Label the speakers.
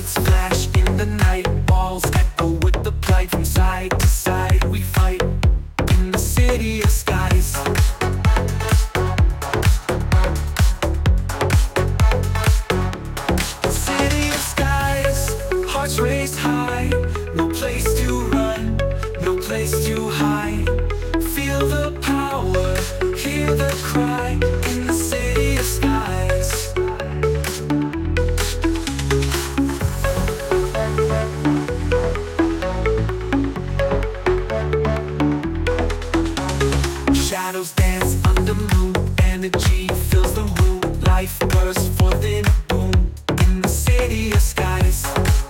Speaker 1: lights flash in the night, walls echo with the plight. From side to side we fight in the city of skies. City of skies, hearts raised high. No place to run, no place to hide. Feel the power, hear the cry in the city of skies. Shadows dance under moon, energy fills the room. Life bursts forth in a boom in the city of skies.